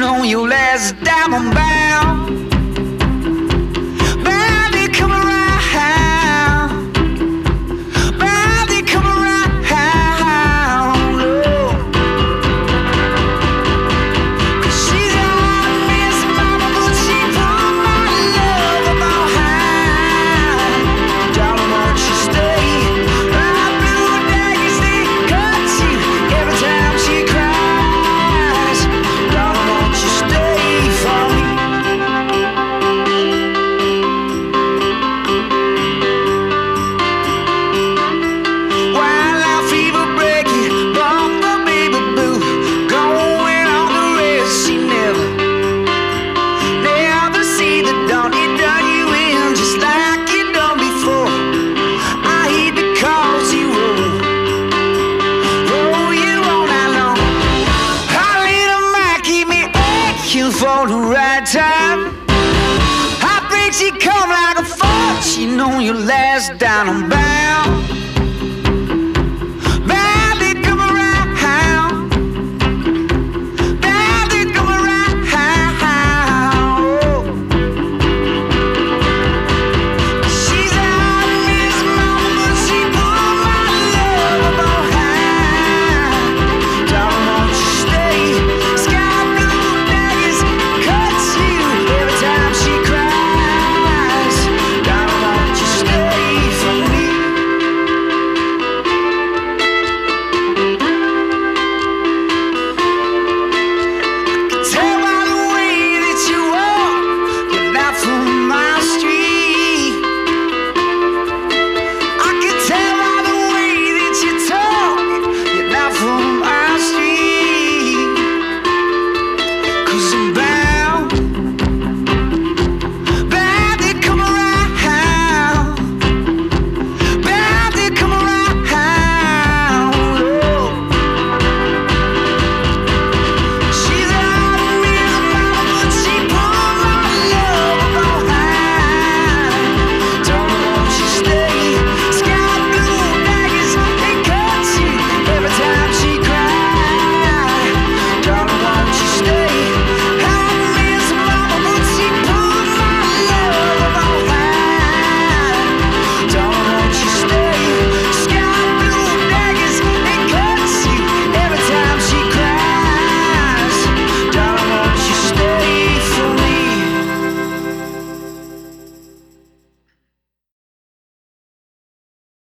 on your last diamond bound. Baby, come around. Baby, come around. Oh. 'Cause she's on Miss Mama, but she put my love up on high. Darling, won't you stay? My blue daisy cuts you every time she cries. Darling, won't you stay for me? While our fever breaking, bump the baby blue, going on the rest. She never see the dawn. It done you in just like it done before. I hate to cause you roll you all night long. Her little mind keep me aching for the right time. I think she come like a fortune on your last diamond bound.